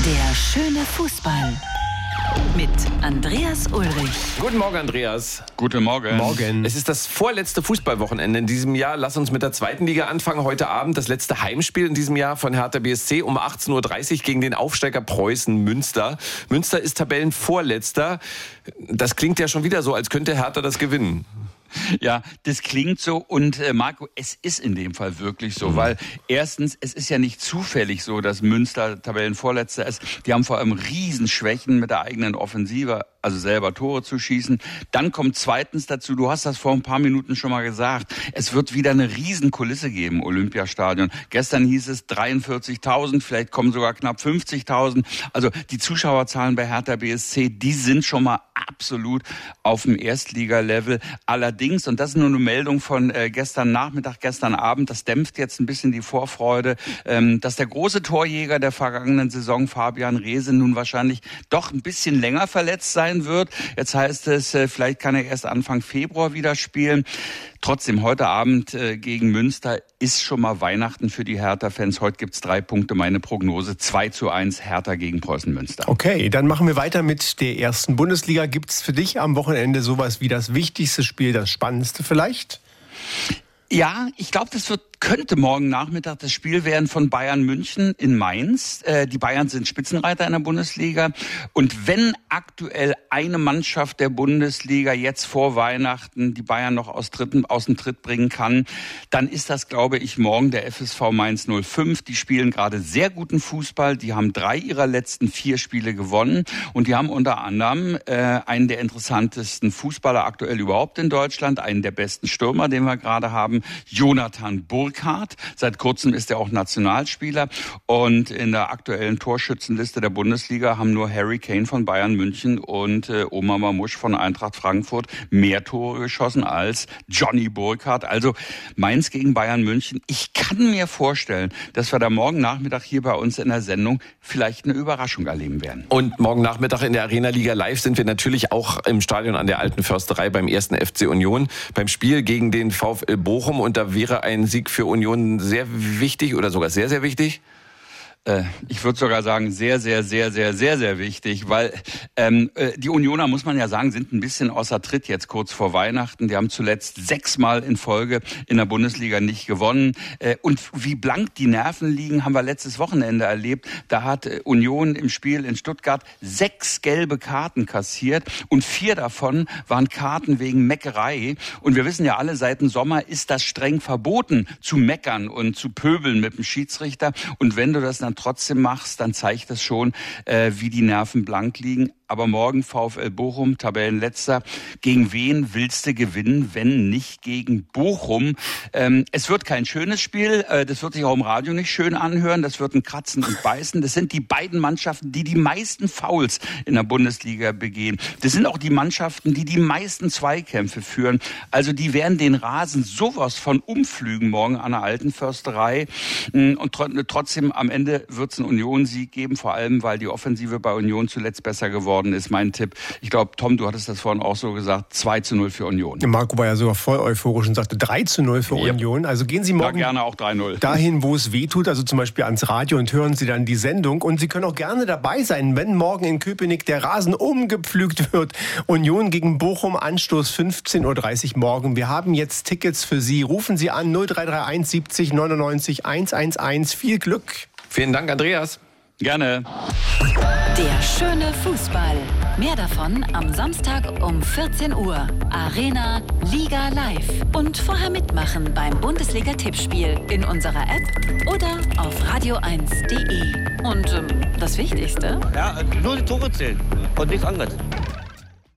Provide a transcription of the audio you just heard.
Der schöne Fußball mit Andreas Ulrich. Guten Morgen, Andreas. Guten Morgen. Morgen. Es ist das vorletzte Fußballwochenende in diesem Jahr. Lass uns mit der zweiten Liga anfangen. Heute Abend das letzte Heimspiel in diesem Jahr von Hertha BSC um 18:30 Uhr gegen den Aufsteiger Preußen Münster. Münster ist Tabellenvorletzter. Das klingt ja schon wieder so, als könnte Hertha das gewinnen. Ja, das klingt so und Marco, es ist in dem Fall wirklich so, weil erstens, es ist ja nicht zufällig so, dass Münster Tabellenvorletzter ist. Die haben vor allem Riesenschwächen mit der eigenen Offensive, also selber Tore zu schießen. Dann kommt zweitens dazu, du hast das vor ein paar Minuten schon mal gesagt, es wird wieder eine Riesenkulisse geben, Olympiastadion. Gestern hieß es 43.000, vielleicht kommen sogar knapp 50.000. Also die Zuschauerzahlen bei Hertha BSC, die sind schon mal absolut auf dem Erstliga-Level. Allerdings, und das ist nur eine Meldung von gestern Nachmittag, gestern Abend, das dämpft jetzt ein bisschen die Vorfreude, dass der große Torjäger der vergangenen Saison, Fabian Reese, nun wahrscheinlich doch ein bisschen länger verletzt sein wird. Jetzt heißt es, vielleicht kann er erst Anfang Februar wieder spielen. Trotzdem, heute Abend gegen Münster ist schon mal Weihnachten für die Hertha-Fans. Heute gibt's 3 Punkte, meine Prognose 2:1 Hertha gegen Preußen Münster. Okay, dann machen wir weiter mit der ersten Bundesliga. Gibt's für dich am Wochenende sowas wie das wichtigste Spiel, das spannendste vielleicht? Ja, ich glaube, könnte morgen Nachmittag das Spiel werden von Bayern München in Mainz. Die Bayern sind Spitzenreiter in der Bundesliga. Und wenn aktuell eine Mannschaft der Bundesliga jetzt vor Weihnachten die Bayern noch aus dem Tritt bringen kann, dann ist das, glaube ich, morgen der FSV Mainz 05. Die spielen gerade sehr guten Fußball. Die haben 3 ihrer letzten 4 Spiele gewonnen. Und die haben unter anderem einen der interessantesten Fußballer aktuell überhaupt in Deutschland, einen der besten Stürmer, den wir gerade haben, Jonathan Burkhardt. Seit kurzem ist er auch Nationalspieler. Und in der aktuellen Torschützenliste der Bundesliga haben nur Harry Kane von Bayern München und Omar Mamouche von Eintracht Frankfurt mehr Tore geschossen als Johnny Burkhardt. Also Mainz gegen Bayern München. Ich kann mir vorstellen, dass wir da morgen Nachmittag hier bei uns in der Sendung vielleicht eine Überraschung erleben werden. Und morgen Nachmittag in der Arena Liga Live sind wir natürlich auch im Stadion an der Alten Försterei beim 1. FC Union beim Spiel gegen den VfL Bochum. Und da wäre ein Sieg für Union sehr wichtig oder sogar sehr, sehr wichtig? Ich würde sogar sagen, sehr, sehr, sehr, sehr, sehr, sehr wichtig, weil die Unioner, muss man ja sagen, sind ein bisschen außer Tritt jetzt kurz vor Weihnachten. Die haben zuletzt 6-mal in Folge in der Bundesliga nicht gewonnen. Und wie blank die Nerven liegen, haben wir letztes Wochenende erlebt. Da hat Union im Spiel in Stuttgart 6 gelbe Karten kassiert und 4 davon waren Karten wegen Meckerei. Und wir wissen ja alle, seit dem Sommer ist das streng verboten, zu meckern und zu pöbeln mit dem Schiedsrichter. Und wenn du das dann trotzdem machst, dann zeigt das schon, wie die Nerven blank liegen. Aber morgen VfL Bochum, Tabellenletzter. Gegen wen willst du gewinnen, wenn nicht gegen Bochum? Es wird kein schönes Spiel. Das wird sich auch im Radio nicht schön anhören. Das wird ein Kratzen und Beißen. Das sind die beiden Mannschaften, die die meisten Fouls in der Bundesliga begehen. Das sind auch die Mannschaften, die die meisten Zweikämpfe führen. Also die werden den Rasen sowas von umflügen morgen an der Alten Försterei. Und trotzdem am Ende wird es einen Union-Sieg geben. Vor allem, weil die Offensive bei Union zuletzt besser geworden ist, mein Tipp. Ich glaube, Tom, du hattest das vorhin auch so gesagt, 2:0 für Union. Marco war ja sogar voll euphorisch und sagte 3:0 für Union. Also gehen Sie morgen gerne auch 3:0. Dahin, wo es weh tut, also zum Beispiel ans Radio und hören Sie dann die Sendung. Und Sie können auch gerne dabei sein, wenn morgen in Köpenick der Rasen umgepflügt wird. Union gegen Bochum, Anstoß 15:30 Uhr morgen. Wir haben jetzt Tickets für Sie. Rufen Sie an 0331 70 99 111. Viel Glück. Vielen Dank, Andreas. Gerne. Der schöne Fußball. Mehr davon am Samstag um 14 Uhr. Arena Liga Live. Und vorher mitmachen beim Bundesliga-Tippspiel in unserer App oder auf radio1.de. Und das Wichtigste? Ja, nur die Tore zählen und nichts anderes.